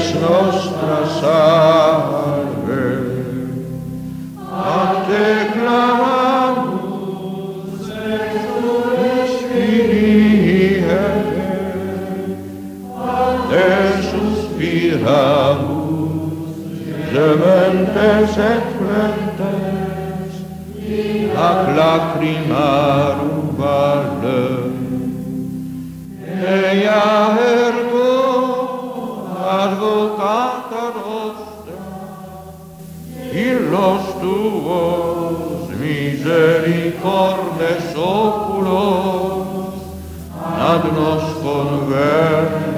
nostra salve. A te clamamus, Spiritus, a te suspiramus, gementes et flentes, ac lacrimarum valle. Ea ergo advocata nostra, illos tuos misericordes oculos ad nos convert.